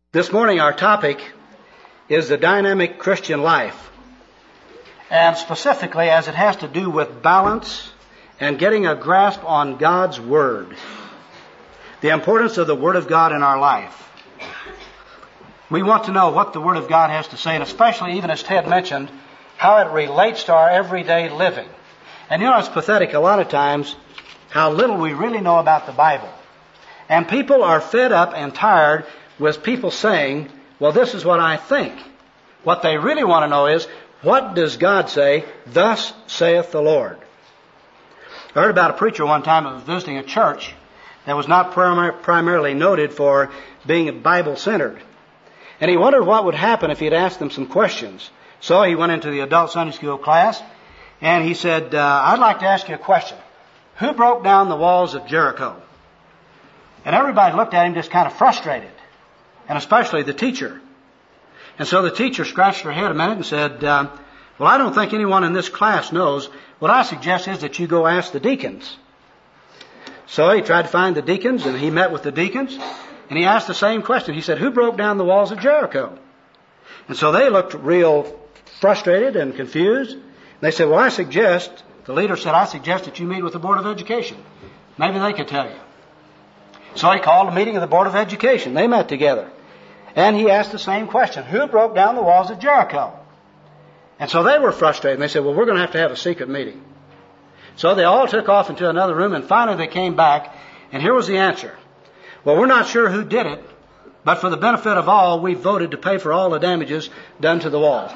This morning our topic is the dynamic Christian life, and specifically as it has to do with balance and getting a grasp on God's Word, the importance of the Word of God in our life. We want to know what the Word of God has to say, and especially, even as Ted mentioned, how it relates to our everyday living. And you know, it's pathetic a lot of times how little we really know about the Bible. And people are fed up and tired with people saying, well, this is what I think. What they really want to know is, what does God say? Thus saith the Lord. I heard about a preacher one time that was visiting a church that was not primarily noted for being Bible-centered. And he wondered what would happen if he'd asked them some questions. So he went into the adult Sunday school class, and he said, I'd like to ask you a question. Who broke down the walls of Jericho? And everybody looked at him just kind of frustrated, and especially the teacher. And so the teacher scratched her head a minute and said, well, I don't think anyone in this class knows. What I suggest is that you go ask the deacons. So he tried to find the deacons, and he met with the deacons, and he asked the same question. He said, who broke down the walls of Jericho? And so they looked real frustrated and confused. They said, well, the leader said, I suggest that you meet with the Board of Education. Maybe they could tell you. So he called a meeting of the Board of Education. They met together. And he asked the same question. Who broke down the walls of Jericho? And so they were frustrated. And they said, well, we're going to have a secret meeting. So they all took off into another room, and finally they came back, and here was the answer. Well, we're not sure who did it, but for the benefit of all, we voted to pay for all the damages done to the wall.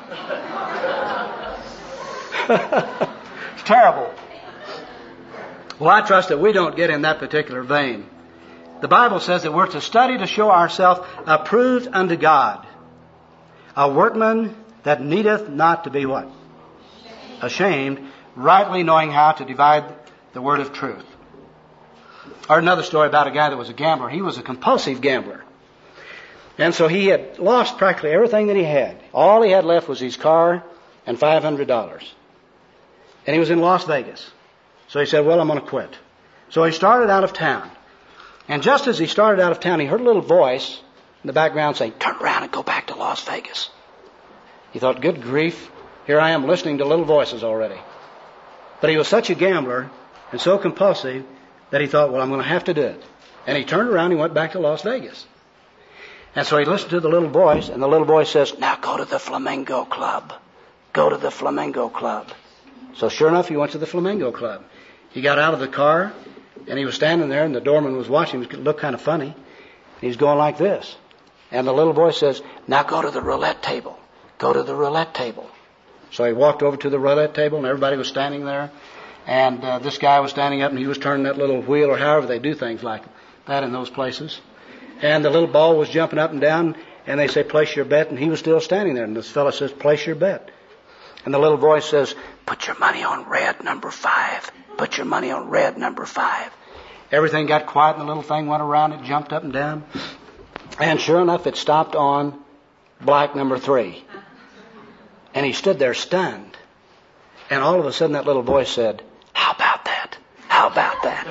It's terrible. Well, I trust that we don't get in that particular vein. The Bible says that we're to study to show ourselves approved unto God, a workman that needeth not to be what? Ashamed, rightly knowing how to divide the word of truth. I heard another story about a guy that was a gambler. He was a compulsive gambler. And so he had lost practically everything that he had. All he had left was his car and $500. And he was in Las Vegas. So he said, well, I'm going to quit. So he started out of town. And just as he started out of town, he heard a little voice in the background saying, turn around and go back to Las Vegas. He thought, good grief, here I am listening to little voices already. But he was such a gambler and so compulsive that he thought, well, I'm going to have to do it. And he turned around and went back to Las Vegas. And so he listened to the little voice, and the little voice says, now go to the Flamingo Club. Go to the Flamingo Club. So sure enough, he went to the Flamingo Club. He got out of the car, and he was standing there, and the doorman was watching him. He looked kind of funny. He's going like this. And the little voice says, now go to the roulette table. Go to the roulette table. So he walked over to the roulette table, and everybody was standing there. And this guy was standing up, and he was turning that little wheel, or however they do things like that in those places. And the little ball was jumping up and down, and they say, place your bet, and he was still standing there. And this fellow says, place your bet. And the little voice says, put your money on red number 5. Put your money on red number 5. Everything got quiet, and the little thing went around, it jumped up and down. And sure enough, it stopped on black number 3. And he stood there stunned. And all of a sudden that little voice said, how about that? How about that?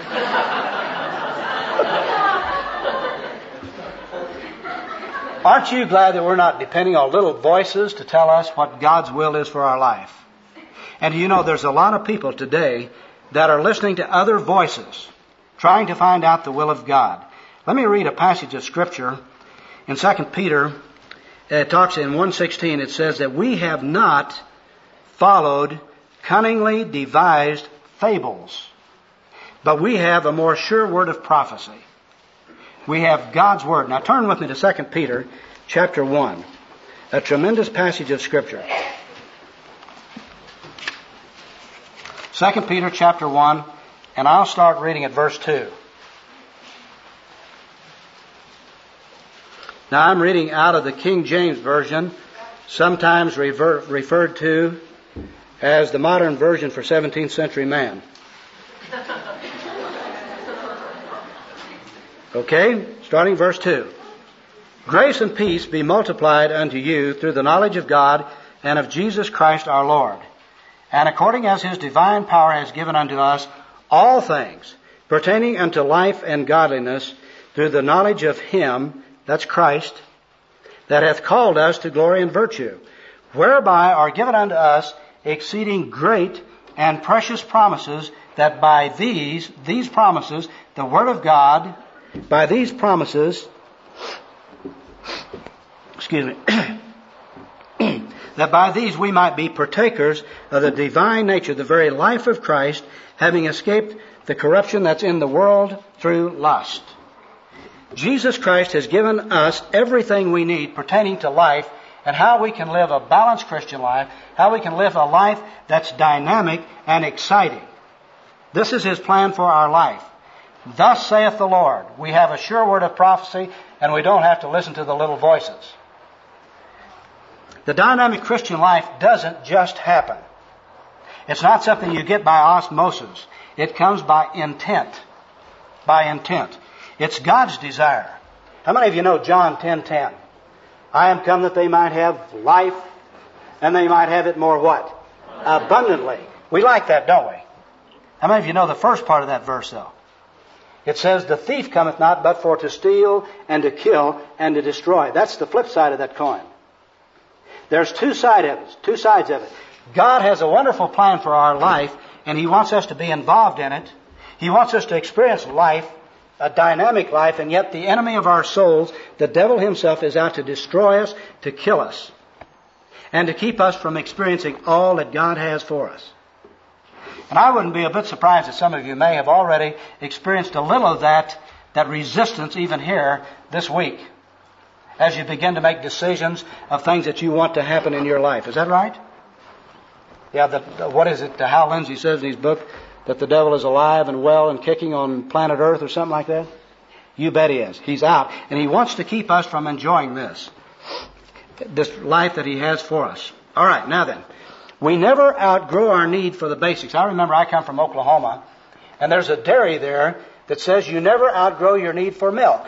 Aren't you glad that we're not depending on little voices to tell us what God's will is for our life? And you know, there's a lot of people today that are listening to other voices, trying to find out the will of God. Let me read a passage of Scripture in 2 Peter. It talks in 1:16. It says that we have not followed cunningly devised fables, but we have a more sure word of prophecy. We have God's Word. Now turn with me to 2 Peter chapter 1, a tremendous passage of Scripture. 2 Peter chapter 1, and I'll start reading at verse 2. Now I'm reading out of the King James Version, sometimes referred to as the modern version for 17th century man. Okay, starting verse 2. Grace and peace be multiplied unto you through the knowledge of God and of Jesus Christ our Lord, and according as His divine power has given unto us all things pertaining unto life and godliness, through the knowledge of Him, that's Christ, that hath called us to glory and virtue, whereby are given unto us exceeding great and precious promises, that by these promises, the Word of God, by these promises, that by these we might be partakers of the divine nature, the very life of Christ, having escaped the corruption that's in the world through lust. Jesus Christ has given us everything we need pertaining to life and how we can live a balanced Christian life, how we can live a life that's dynamic and exciting. This is His plan for our life. Thus saith the Lord. We have a sure word of prophecy, and we don't have to listen to the little voices. The dynamic Christian life doesn't just happen. It's not something you get by osmosis. It comes by intent. By intent. It's God's desire. How many of you know John 10:10? I am come that they might have life, and they might have it more what? Abundantly. We like that, don't we? How many of you know the first part of that verse, though? It says, the thief cometh not but for to steal and to kill and to destroy. That's the flip side of that coin. There's two sides of it. God has a wonderful plan for our life, and He wants us to be involved in it. He wants us to experience life, a dynamic life, and yet the enemy of our souls, the devil himself, is out to destroy us, to kill us, and to keep us from experiencing all that God has for us. And I wouldn't be a bit surprised that some of you may have already experienced a little of that resistance even here this week, as you begin to make decisions of things that you want to happen in your life. Is that right? Yeah, what is it? Hal Lindsey says in his book that the devil is alive and well and kicking on planet Earth or something like that? You bet he is. He's out. And he wants to keep us from enjoying this life that he has for us. All right, now then. We never outgrow our need for the basics. I remember I come from Oklahoma, and there's a dairy there that says you never outgrow your need for milk.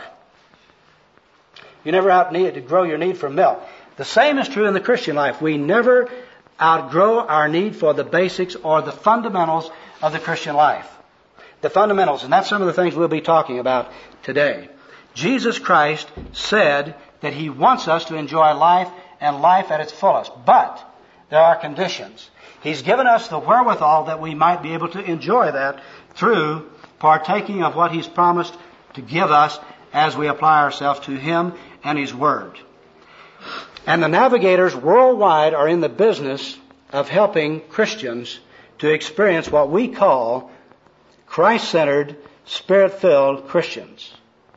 You never outgrow your need for milk. The same is true in the Christian life. We never outgrow our need for the basics or the fundamentals of the Christian life. The fundamentals, and that's some of the things we'll be talking about today. Jesus Christ said that He wants us to enjoy life and life at its fullest. But there are conditions. He's given us the wherewithal that we might be able to enjoy that through partaking of what He's promised to give us as we apply ourselves to Him and His Word. And the navigators worldwide are in the business of helping Christians to experience what we call Christ-centered, Spirit-filled Christians.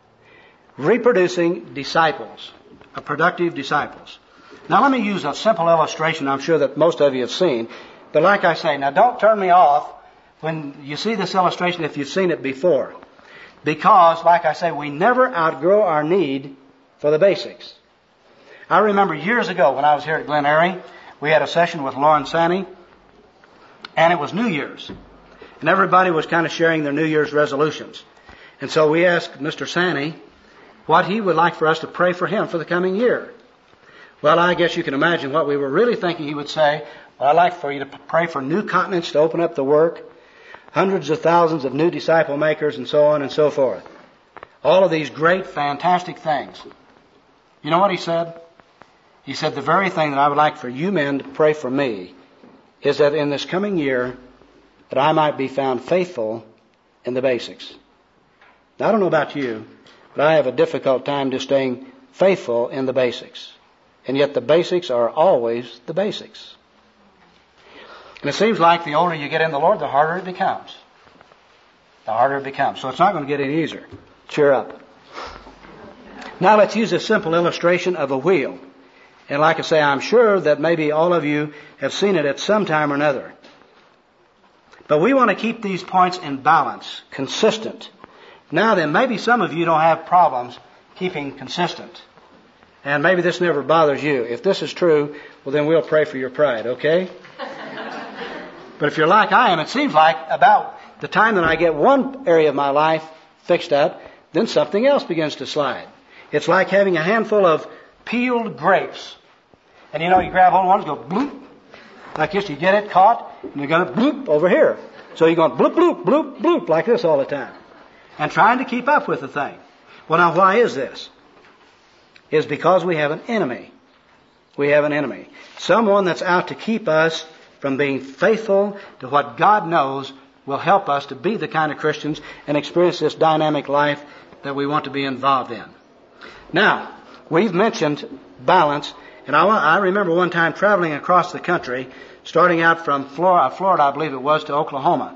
Reproducing disciples, productive disciples. Now let me use a simple illustration I'm sure that most of you have seen. But like I say, now don't turn me off when you see this illustration if you've seen it before. Because, like I say, we never outgrow our need for the basics. I remember years ago when I was here at Glen Eyrie, we had a session with Lauren Sanney, and it was New Year's. And everybody was kind of sharing their New Year's resolutions. And so we asked Mr. Sanney what he would like for us to pray for him for the coming year. Well, I guess you can imagine what we were really thinking he would say. Well, I'd like for you to pray for new continents to open up the work, hundreds of thousands of new disciple makers, and so on and so forth. All of these great, fantastic things. You know what he said? He said, the very thing that I would like for you men to pray for me is that in this coming year that I might be found faithful in the basics. Now, I don't know about you, but I have a difficult time just staying faithful in the basics. And yet the basics are always the basics. And it seems like the older you get in the Lord, the harder it becomes. The harder it becomes. So it's not going to get any easier. Cheer up. Now let's use a simple illustration of a wheel. And like I say, I'm sure that maybe all of you have seen it at some time or another. But we want to keep these points in balance, consistent. Now then, maybe some of you don't have problems keeping consistent. And maybe this never bothers you. If this is true, well then we'll pray for your pride, okay? But if you're like I am, it seems like about the time that I get one area of my life fixed up, then something else begins to slide. It's like having a handful of peeled grapes. And you know, you grab hold of one, go bloop. Like this, you get it caught, and you're going to bloop over here. So you're going bloop, bloop, bloop, bloop, like this all the time. And trying to keep up with the thing. Well, now, why is this? is because we have an enemy. We have an enemy. Someone that's out to keep us from being faithful to what God knows will help us to be the kind of Christians and experience this dynamic life that we want to be involved in. Now, we've mentioned balance, and I remember one time traveling across the country, starting out from Florida, I believe it was, to Oklahoma.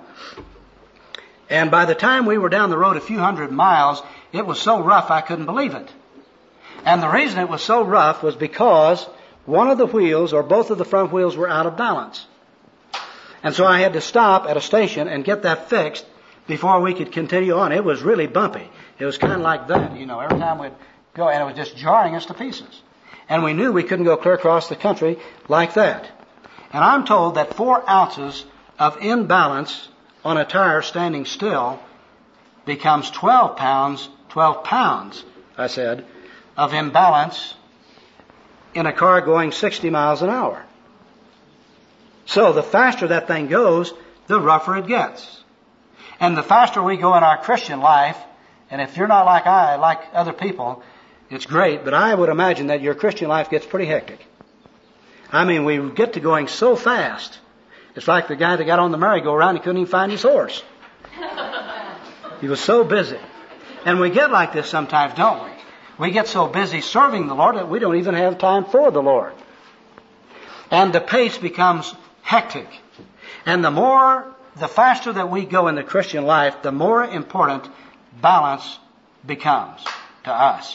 And by the time we were down the road a few hundred miles, it was so rough I couldn't believe it. And the reason it was so rough was because one of the wheels, or both of the front wheels, were out of balance. And so I had to stop at a station and get that fixed before we could continue on. It was really bumpy. It was kind of like that, you know, every time we'd go, and it was just jarring us to pieces. And we knew we couldn't go clear across the country like that. And I'm told that 4 ounces of imbalance on a tire standing still becomes 12 pounds, I said, of imbalance in a car going 60 miles an hour. So the faster that thing goes, the rougher it gets. And the faster we go in our Christian life, and if you're not like other people, it's great, but I would imagine that your Christian life gets pretty hectic. I mean, we get to going so fast. It's like the guy that got on the merry-go-round, he couldn't even find his horse. He was so busy. And we get like this sometimes, don't we? We get so busy serving the Lord that we don't even have time for the Lord. And the pace becomes hectic. And the faster that we go in the Christian life, the more important balance becomes to us.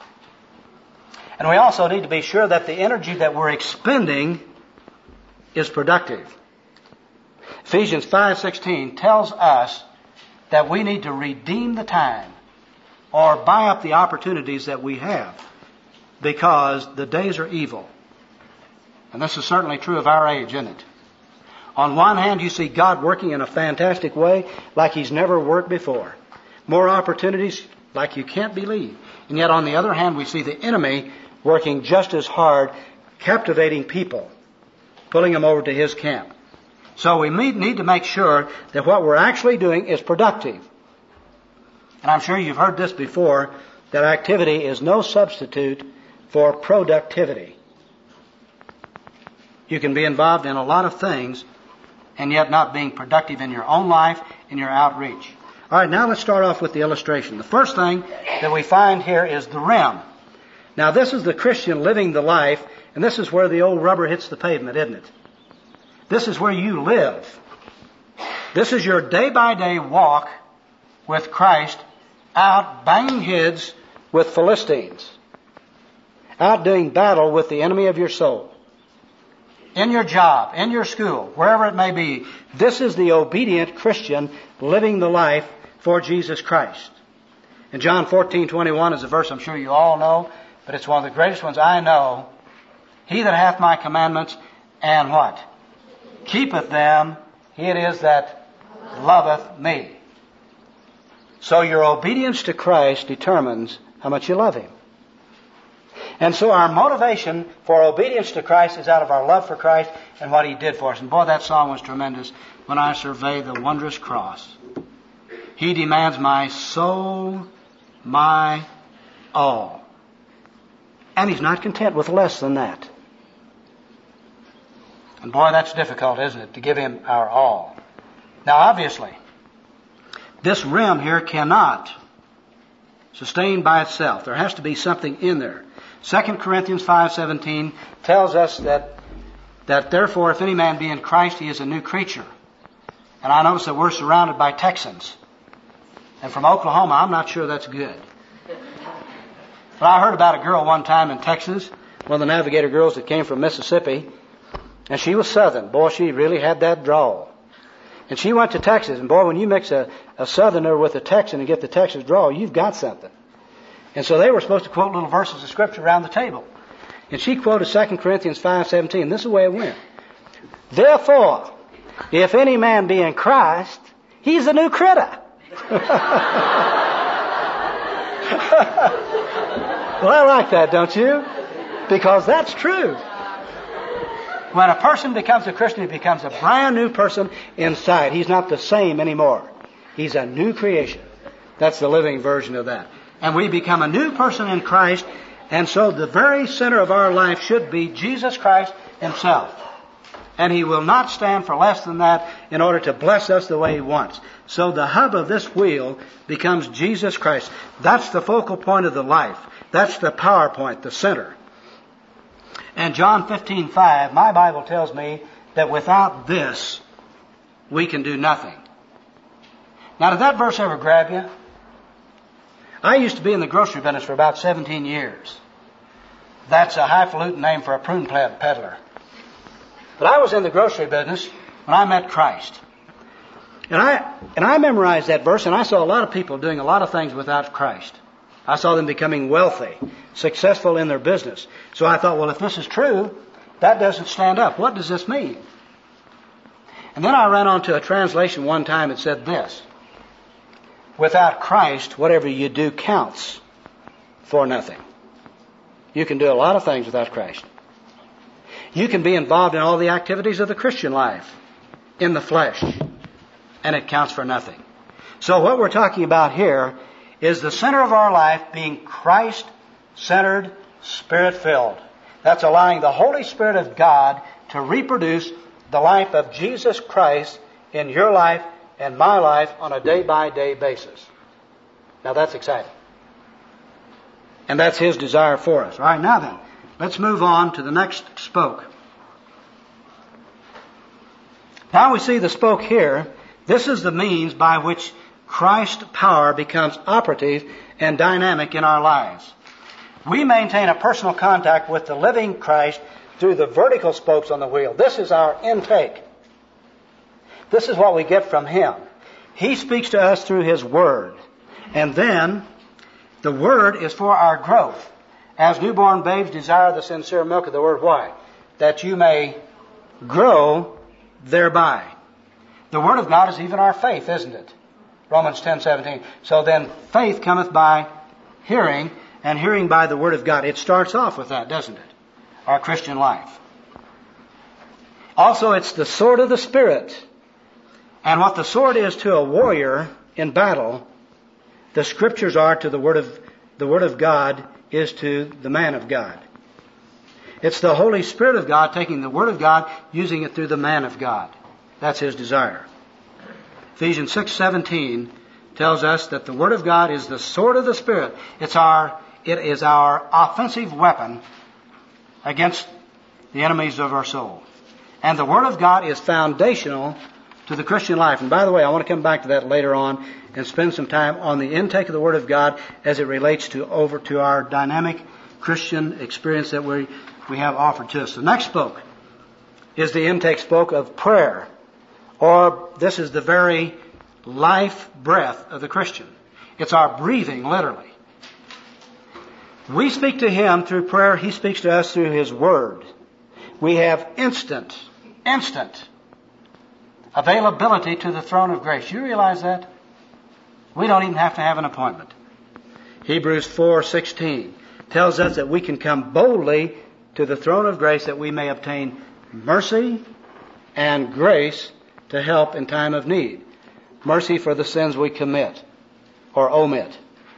And we also need to be sure that the energy that we're expending is productive. Ephesians 5:16 tells us that we need to redeem the time or buy up the opportunities that we have because the days are evil. And this is certainly true of our age, isn't it? On one hand, you see God working in a fantastic way like He's never worked before. More opportunities like you can't believe. And yet on the other hand, we see the enemy working just as hard, captivating people, pulling them over to his camp. So we need to make sure that what we're actually doing is productive. And I'm sure you've heard this before, that activity is no substitute for productivity. You can be involved in a lot of things and yet not being productive in your own life, in your outreach. All right, now let's start off with the illustration. The first thing that we find here is the rim. Now this is the Christian living the life, and this is where the old rubber hits the pavement, isn't it? This is where you live. This is your day-by-day walk with Christ, out banging heads with Philistines, out doing battle with the enemy of your soul. In your job, in your school, wherever it may be, this is the obedient Christian living the life for Jesus Christ. And John 14:21 is a verse I'm sure you all know, but it's one of the greatest ones I know. He that hath my commandments and what? Keepeth them, he it is that loveth me. So your obedience to Christ determines how much you love Him. And so our motivation for obedience to Christ is out of our love for Christ and what He did for us. And boy, that song was tremendous when I survey the wondrous cross. He demands my soul, my all. And He's not content with less than that. And boy, that's difficult, isn't it, to give Him our all. Now, obviously, this rim here cannot sustain by itself. There has to be something in there. 2 Corinthians 5:17 tells us that therefore, if any man be in Christ, he is a new creature. And I notice that we're surrounded by Texans. And from Oklahoma, I'm not sure that's good. But I heard about a girl one time in Texas, one of the Navigator girls that came from Mississippi, and she was Southern. Boy, she really had that drawl. And she went to Texas, and boy, when you mix a Southerner with a Texan and get the Texas drawl, you've got something. And so they were supposed to quote little verses of Scripture around the table. And she quoted 2 Corinthians 5:17. This is the way it went. Therefore, if any man be in Christ, he's a new critter. Well, I like that, don't you? Because that's true. When a person becomes a Christian, he becomes a brand new person inside. He's not the same anymore. He's a new creation. That's the living version of that. And we become a new person in Christ, And so the very center of our life should be Jesus Christ Himself. And He will not stand for less than that in order to bless us the way He wants. So the hub of this wheel becomes Jesus Christ. That's the focal point of the life. That's the power point, the center. And John 15:5, my Bible tells me that without this, we can do nothing. Now, did that verse ever grab you? I used to be in the grocery business for about 17 years. That's a highfalutin name for a prune peddler. But I was in the grocery business when I met Christ. And I memorized that verse, and I saw a lot of people doing a lot of things without Christ. I saw them becoming wealthy, successful in their business. So I thought, well, if this is true, that doesn't stand up. What does this mean? And then I ran onto a translation one time that said this: without Christ, whatever you do counts for nothing. You can do a lot of things without Christ. You can be involved in all the activities of the Christian life in the flesh, and it counts for nothing. So what we're talking about here is the center of our life being Christ-centered, Spirit-filled. That's allowing the Holy Spirit of God to reproduce the life of Jesus Christ in your life and my life on a day-by-day basis. Now that's exciting. And that's His desire for us. All right, now then, let's move on to the next spoke. Now we see the spoke here. This is the means by which Christ's power becomes operative and dynamic in our lives. We maintain a personal contact with the living Christ through the vertical spokes on the wheel. This is our intake. This is what we get from Him. He speaks to us through His Word. And then, the Word is for our growth. As newborn babes desire the sincere milk of the Word. Why? That you may grow thereby. The Word of God is even our faith, isn't it? Romans 10:17. So then, faith cometh by hearing, and hearing by the Word of God. It starts off with that, doesn't it? Our Christian life. Also, it's the sword of the Spirit. And what the sword is to a warrior in battle, the Scriptures are to the Word of God is to the man of God. It's the Holy Spirit of God taking the Word of God, using it through the man of God. That's His desire. Ephesians 6:17 tells us that the Word of God is the sword of the Spirit. It is our offensive weapon against the enemies of our soul. And the Word of God is foundational to the Christian life. And by the way, I want to come back to that later on and spend some time on the intake of the Word of God as it relates to our dynamic Christian experience that we have offered to us. The next spoke is the intake spoke of prayer. Or this is the very life breath of the Christian. It's our breathing, literally. We speak to Him through prayer. He speaks to us through His Word. We have instant availability to the throne of grace. You realize that? We don't even have to have an appointment. Hebrews 4:16 tells us that we can come boldly to the throne of grace that we may obtain mercy and grace to help in time of need. Mercy for the sins we commit or omit.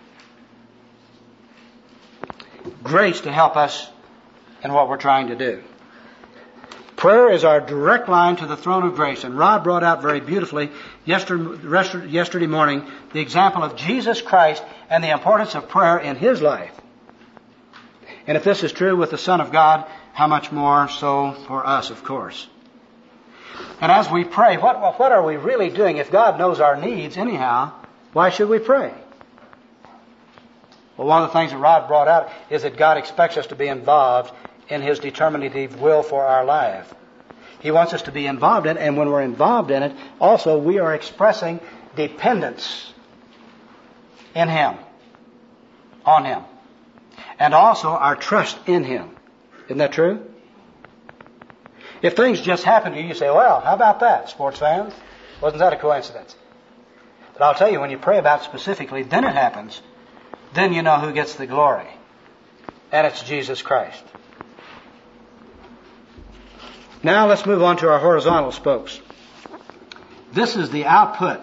Grace to help us in what we're trying to do. Prayer is our direct line to the throne of grace. And Rod brought out very beautifully yesterday morning the example of Jesus Christ and the importance of prayer in His life. And if this is true with the Son of God, how much more so for us, of course. And as we pray, what are we really doing? If God knows our needs anyhow, why should we pray? Well, one of the things that Rod brought out is that God expects us to be involved in His determinative will for our life. He wants us to be involved in it, and when we're involved in it, also we are expressing dependence in Him, on Him, and also our trust in Him. Isn't that true? If things just happen to you, you say, well, how about that, sports fans? Wasn't that a coincidence? But I'll tell you, when you pray about it specifically, then it happens. Then you know who gets the glory. And it's Jesus Christ. Now let's move on to our horizontal spokes. This is the output.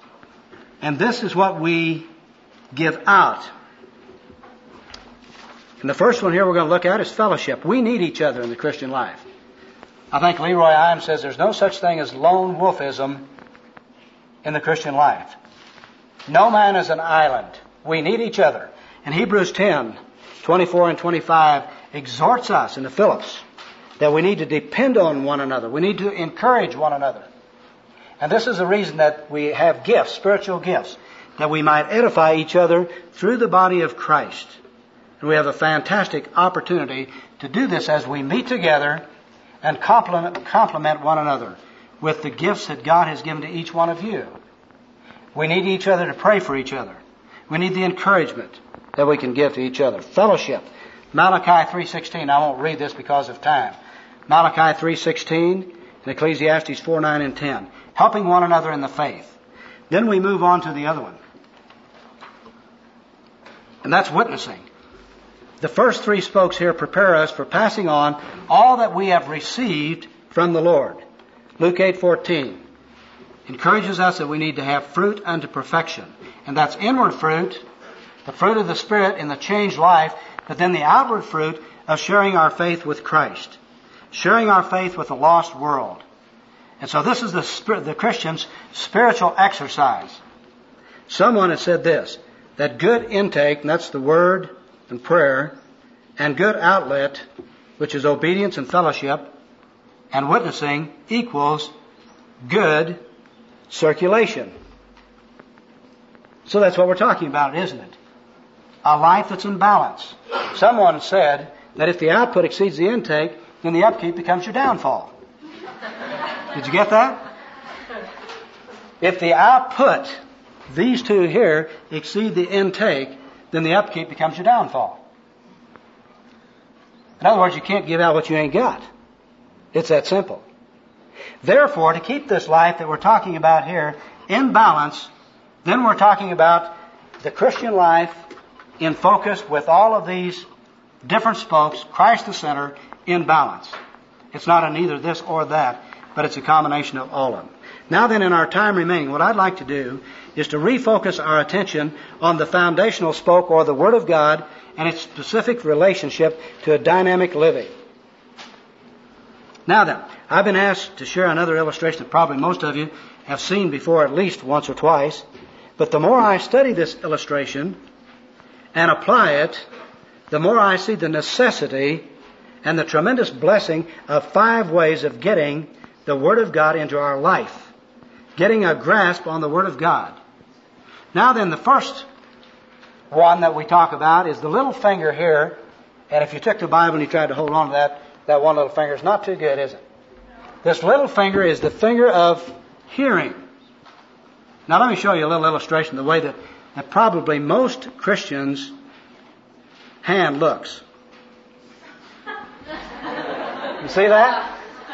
And this is what we give out. And the first one here we're going to look at is fellowship. We need each other in the Christian life. I think Leroy Imes says there's no such thing as lone wolfism in the Christian life. No man is an island. We need each other. And Hebrews 10:24 and 25 exhorts us in the Phillips that we need to depend on one another. We need to encourage one another. And this is the reason that we have gifts, spiritual gifts, that we might edify each other through the body of Christ. And we have a fantastic opportunity to do this as we meet together and complement one another with the gifts that God has given to each one of you. We need each other to pray for each other. We need the encouragement that we can give to each other. Fellowship. Malachi 3:16. I won't read this because of time. Malachi 3:16 and Ecclesiastes 4:9 and 10. Helping one another in the faith. Then we move on to the other one. And that's witnessing. The first three spokes here prepare us for passing on all that we have received from the Lord. Luke 8:14 encourages us that we need to have fruit unto perfection. And that's inward fruit, the fruit of the Spirit in the changed life, but then the outward fruit of sharing our faith with Christ, sharing our faith with a lost world. And so this is the Christian's spiritual exercise. Someone has said this, that good intake, and that's the word and prayer, and good outlet, which is obedience and fellowship, and witnessing, equals good circulation. So that's what we're talking about, isn't it? A life that's in balance. Someone said that if the output exceeds the intake, then the upkeep becomes your downfall. Did you get that? If the output, these two here, exceed the intake, then the upkeep becomes your downfall. In other words, you can't give out what you ain't got. It's that simple. Therefore, to keep this life that we're talking about here in balance, then we're talking about the Christian life in focus with all of these different spokes, Christ the center, in balance. It's not an either this or that, but it's a combination of all of them. Now then, in our time remaining, what I'd like to do is to refocus our attention on the foundational spoke, or the Word of God, and its specific relationship to a dynamic living. Now then, I've been asked to share another illustration that probably most of you have seen before at least once or twice. But the more I study this illustration and apply it, the more I see the necessity and the tremendous blessing of 5 ways of getting the Word of God into our life. Getting a grasp on the Word of God. Now then, the first one that we talk about is the little finger here. And if you took the Bible and you tried to hold on to that one little finger, it's not too good, is it? This little finger is the finger of hearing. Now let me show you a little illustration, the way that probably most Christians' hand looks. You see that?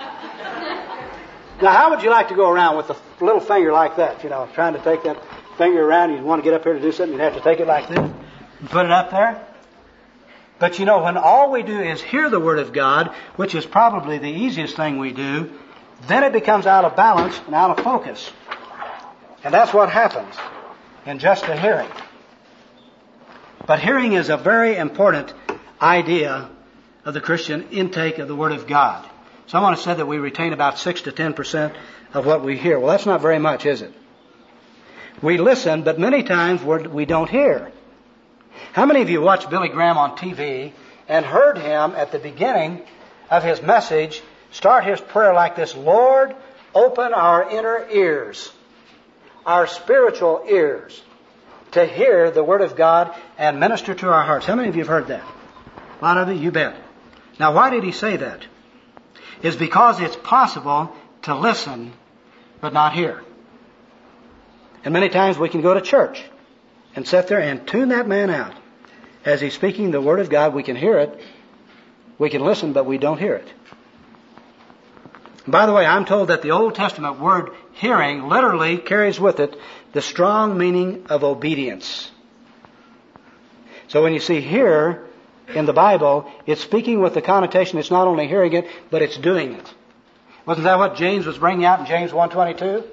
Now how would you like to go around with a little finger like that, trying to take that finger around, you want to get up here to do something, you'd have to take it like this and put it up there? But when all we do is hear the Word of God, which is probably the easiest thing we do, then it becomes out of balance and out of focus. And that's what happens in just the hearing. But hearing is a very important idea of the Christian intake of the Word of God. Someone has said that we retain about 6 to 10% of what we hear. Well, that's not very much, is it? We listen, but many times we don't hear. How many of you watched Billy Graham on TV and heard him at the beginning of his message start his prayer like this: Lord, open our inner ears, our spiritual ears, to hear the Word of God and minister to our hearts. How many of you have heard that? A lot of you, you bet. Now, why did he say that? It's because it's possible to listen but not hear. And many times we can go to church and sit there and tune that man out. As he's speaking the Word of God, we can hear it. We can listen, but we don't hear it. And by the way, I'm told that the Old Testament word hearing literally carries with it the strong meaning of obedience. So when you see hear in the Bible, it's speaking with the connotation it's not only hearing it, but it's doing it. Wasn't that what James was bringing out in James 1:22?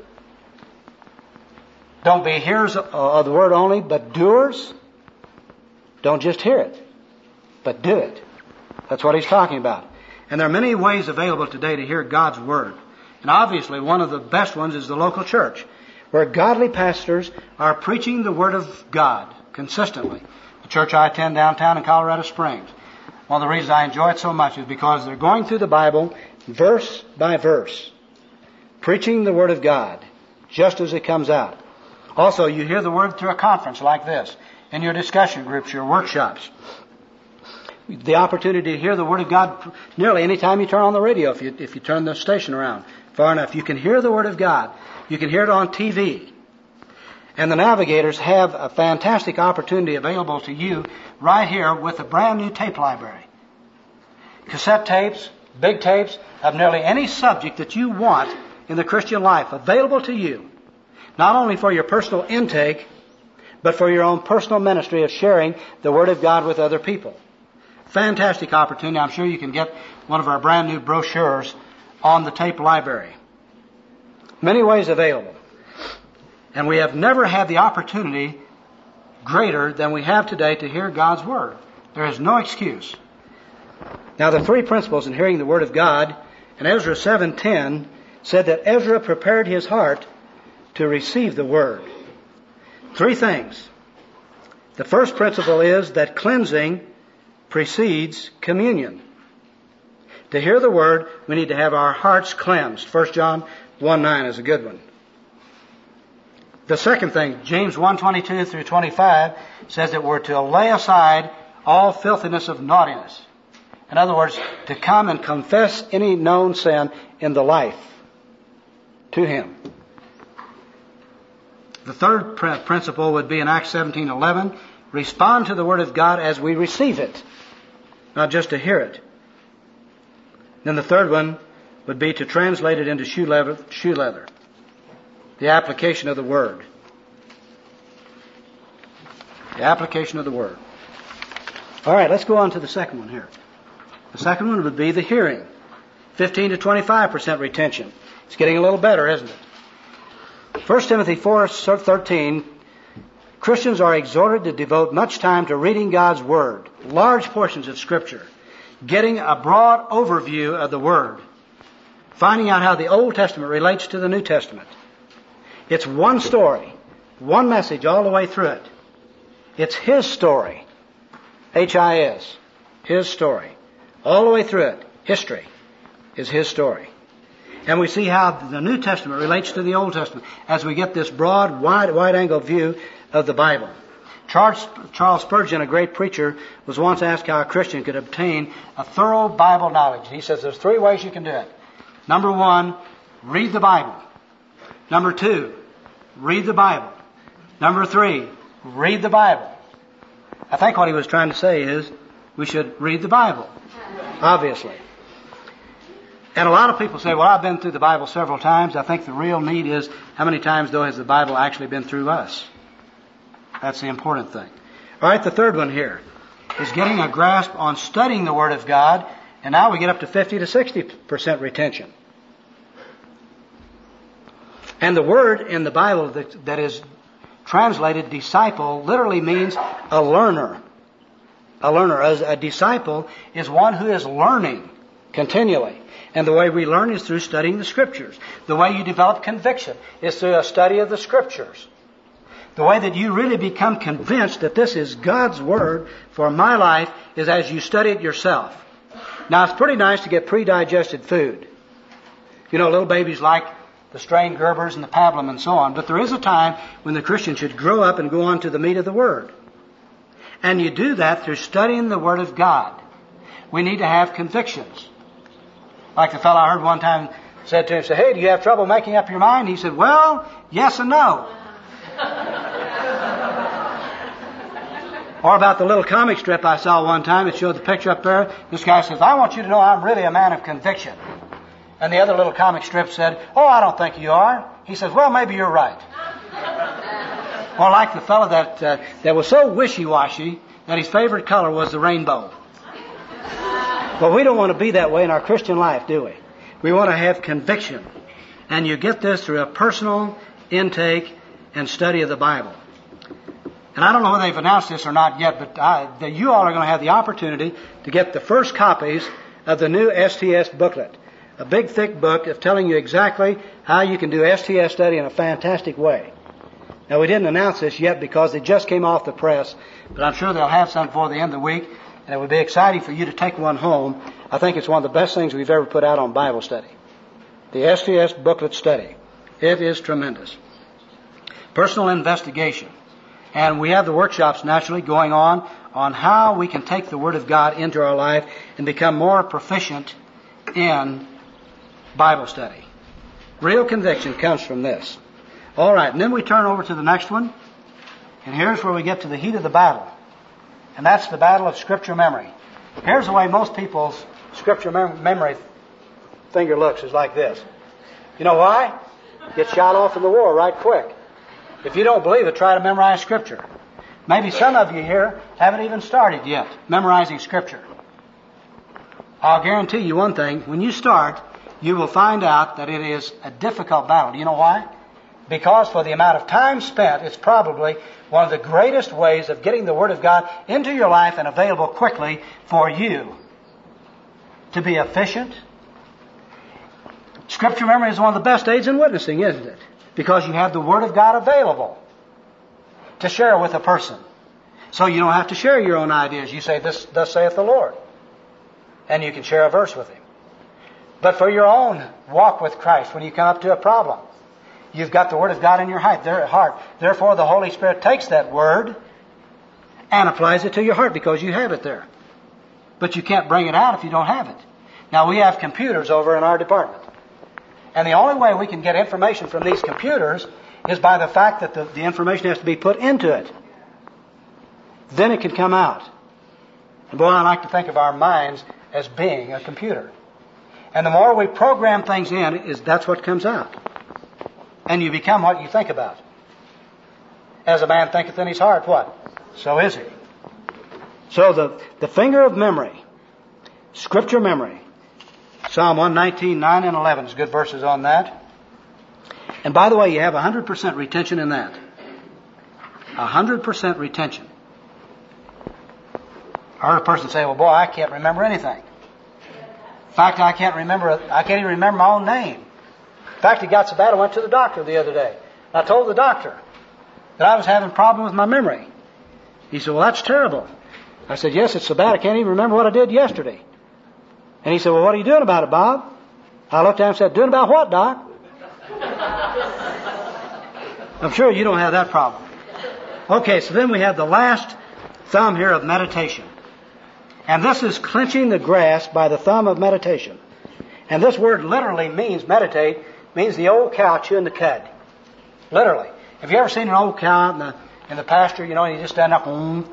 Don't be hearers of the word only, but doers. Don't just hear it. but do it. That's what he's talking about. And there are many ways available today to hear God's Word. And obviously one of the best ones is the local church, where godly pastors are preaching the Word of God consistently. The church I attend downtown in Colorado Springs. One of the reasons I enjoy it so much is because they're going through the Bible verse by verse, preaching the Word of God just as it comes out. Also, you hear the Word through a conference like this, in your discussion groups, your workshops. The opportunity to hear the Word of God nearly any time you turn on the radio, if you turn the station around far enough. You can hear the Word of God. You can hear it on TV. And the Navigators have a fantastic opportunity available to you right here with a brand new tape library. Cassette tapes, big tapes of nearly any subject that you want in the Christian life available to you. Not only for your personal intake, but for your own personal ministry of sharing the Word of God with other people. Fantastic opportunity. I'm sure you can get one of our brand new brochures on the tape library. Many ways available. And we have never had the opportunity greater than we have today to hear God's Word. There is no excuse. Now, the three principles in hearing the Word of God, in Ezra 7:10, said that Ezra prepared his heart to receive the Word. Three things. The first principle is that cleansing precedes communion. To hear the Word, we need to have our hearts cleansed. 1 John 1:9 is a good one. The second thing, James 1:22 through 25, says that we're to lay aside all filthiness of naughtiness. In other words, to come and confess any known sin in the life to Him. The third principle would be in Acts 17:11, respond to the Word of God as we receive it, not just to hear it. Then the third one would be to translate it into shoe leather. The application of the Word. The application of the Word. All right, let's go on to the second one here. The second one would be the hearing. 15 to 25% retention. It's getting a little better, isn't it? 1 Timothy 4:13, Christians are exhorted to devote much time to reading God's Word, large portions of Scripture, getting a broad overview of the Word, finding out how the Old Testament relates to the New Testament. It's one story, one message all the way through it. It's His story. H-I-S. His story. All the way through it. History is His story. And we see how the New Testament relates to the Old Testament as we get this broad, wide-angle view of the Bible. Charles Spurgeon, a great preacher, was once asked how a Christian could obtain a thorough Bible knowledge. He says there's three ways you can do it. Number one, read the Bible. Number two, read the Bible. Number three, read the Bible. I think what he was trying to say is we should read the Bible, obviously. And a lot of people say, well, I've been through the Bible several times. I think the real need is how many times, though, has the Bible actually been through us? That's the important thing. All right, the third one here is getting a grasp on studying the Word of God. And now we get up to 50 to 60% retention. And the word in the Bible that is translated disciple literally means a learner. A learner. A disciple is one who is learning continually. And the way we learn is through studying the Scriptures. The way you develop conviction is through a study of the Scriptures. The way that you really become convinced that this is God's Word for my life is as you study it yourself. Now, it's pretty nice to get pre-digested food. You know, little babies like the strained Gerbers and the pablum and so on. But there is a time when the Christian should grow up and go on to the meat of the Word. And you do that through studying the Word of God. We need to have convictions. Like the fellow I heard one time said to him, hey, do you have trouble making up your mind? He said, well, yes and no. Or about the little comic strip I saw one time. It showed the picture up there. This guy says, I want you to know I'm really a man of conviction. And the other little comic strip said, oh, I don't think you are. He says, well, maybe you're right. Or like the fellow that was so wishy-washy that his favorite color was the rainbow. But we don't want to be that way in our Christian life, do we? We want to have conviction. And you get this through a personal intake and study of the Bible. And I don't know whether they've announced this or not yet, but you all are going to have the opportunity to get the first copies of the new STS booklet. A big, thick book of telling you exactly how you can do STS study in a fantastic way. Now, we didn't announce this yet because they just came off the press, but I'm sure they'll have some before the end of the week, and it would be exciting for you to take one home. I think it's one of the best things we've ever put out on Bible study. The STS booklet study. It is tremendous. Personal investigation. And we have the workshops naturally going on how we can take the Word of God into our life and become more proficient in Bible study. Real conviction comes from this. All right, and then we turn over to the next one. And here's where we get to the heat of the battle. And that's the battle of Scripture memory. Here's the way most people's Scripture memory finger looks, is like this. You know why? Get shot off in the war right quick. If you don't believe it, try to memorize Scripture. Maybe some of you here haven't even started yet memorizing Scripture. I'll guarantee you one thing. When you start, you will find out that it is a difficult battle. Do you know why? Because for the amount of time spent, it's probably one of the greatest ways of getting the Word of God into your life and available quickly for you to be efficient. Scripture memory is one of the best aids in witnessing, isn't it? Because you have the Word of God available to share with a person. So you don't have to share your own ideas. You say, "This thus saith the Lord." And you can share a verse with Him. But for your own walk with Christ, when you come up to a problem, you've got the Word of God in your heart. Therefore, the Holy Spirit takes that Word and applies it to your heart because you have it there. But you can't bring it out if you don't have it. Now, we have computers over in our department. And the only way we can get information from these computers is by the fact that the information has to be put into it. Then it can come out. And boy, I like to think of our minds as being a computer. And the more we program things in, that's what comes out. And you become what you think about. As a man thinketh in his heart, what? So is he. So the finger of memory, Scripture memory, Psalm 119, 9 and 11 is good verses on that. And by the way, you have 100% retention in that. 100% retention. I heard a person say, "Well, boy, I can't remember anything." In fact, I can't even remember my own name. In fact, it got so bad I went to the doctor the other day. I told the doctor that I was having a problem with my memory. He said, "Well, that's terrible." I said, "Yes, it's so bad I can't even remember what I did yesterday." And he said, "Well, what are you doing about it, Bob?" I looked at him and said, "Doing about what, Doc?" I'm sure you don't have that problem. Okay, so then we have the last thumb here of meditation. And this is clenching the grasp by the thumb of meditation. And this word literally means meditate, means the old cow chewing the cud. Literally. Have you ever seen an old cow out in the pasture, and he just stand up, and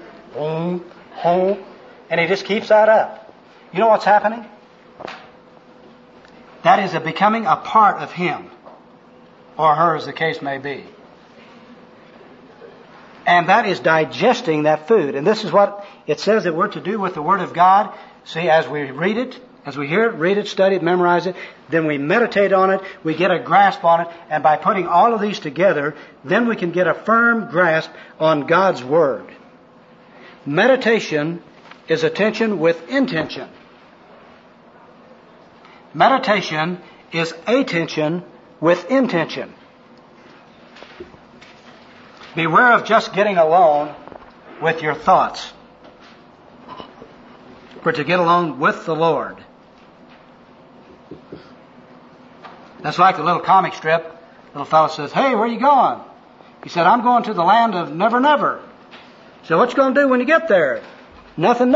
he just keeps that up. You know what's happening? That is becoming a part of him, or her as the case may be. And that is digesting that food. And this is what it says that we're to do with the Word of God. See, as we read it, as we hear it, read it, study it, memorize it, then we meditate on it, we get a grasp on it, and by putting all of these together, then we can get a firm grasp on God's Word. Meditation is attention with intention. Meditation is attention with intention. Beware of just getting alone with your thoughts. We're to get alone with the Lord. That's like the little comic strip. Little fellow says, "Hey, where are you going?" He said, "I'm going to the land of Never Never." So what you going to do when you get there? Nothing.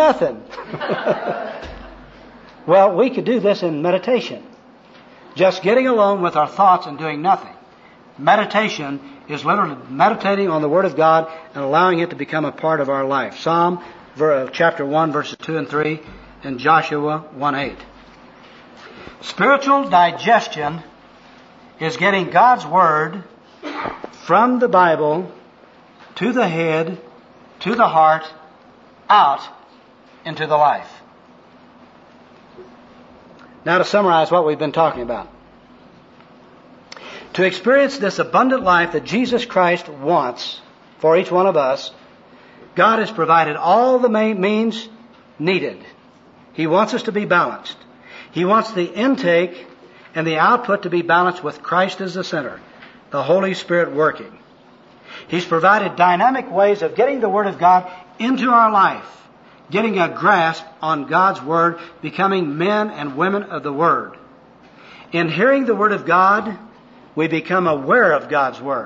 Well, we could do this in meditation. Just getting alone with our thoughts and doing nothing. Meditation is literally meditating on the Word of God and allowing it to become a part of our life. Psalm chapter 1, verses 2 and 3, and Joshua 1:8. Spiritual digestion is getting God's Word from the Bible to the head, to the heart, out into the life. Now to summarize what we've been talking about. To experience this abundant life that Jesus Christ wants for each one of us, God has provided all the means needed. He wants us to be balanced. He wants the intake and the output to be balanced with Christ as the center, the Holy Spirit working. He's provided dynamic ways of getting the Word of God into our life, getting a grasp on God's Word, becoming men and women of the Word. In hearing the Word of God, we become aware of God's Word.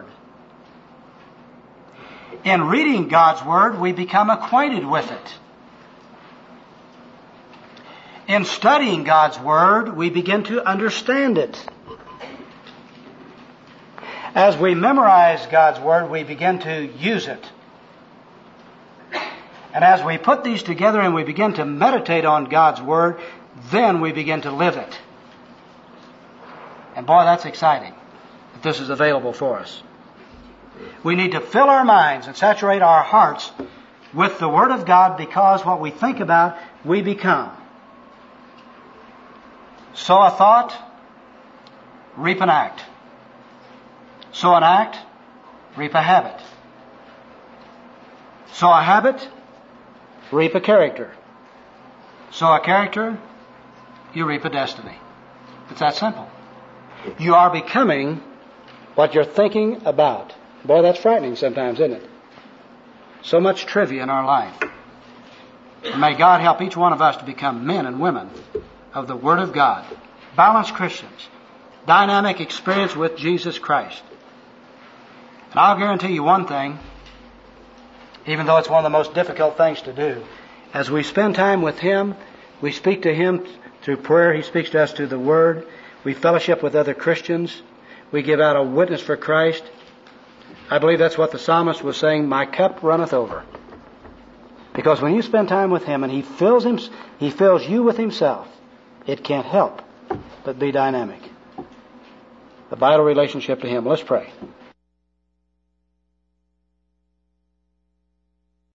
In reading God's Word, we become acquainted with it. In studying God's Word, we begin to understand it. As we memorize God's Word, we begin to use it. And as we put these together and we begin to meditate on God's Word, then we begin to live it. And boy, that's exciting that this is available for us. We need to fill our minds and saturate our hearts with the Word of God, because what we think about, we become. Sow a thought, reap an act. Sow an act, reap a habit. Sow a habit, reap a character. Sow a character, you reap a destiny. It's that simple. You are becoming what you're thinking about. Boy, that's frightening sometimes, isn't it? So much trivia in our life. And may God help each one of us to become men and women of the Word of God. Balanced Christians. Dynamic experience with Jesus Christ. And I'll guarantee you one thing, even though it's one of the most difficult things to do, as we spend time with Him, we speak to Him through prayer, He speaks to us through the Word, we fellowship with other Christians, we give out a witness for Christ. I believe that's what the psalmist was saying, my cup runneth over. Because when you spend time with Him and He fills you with Himself, it can't help but be dynamic. A vital relationship to Him. Let's pray.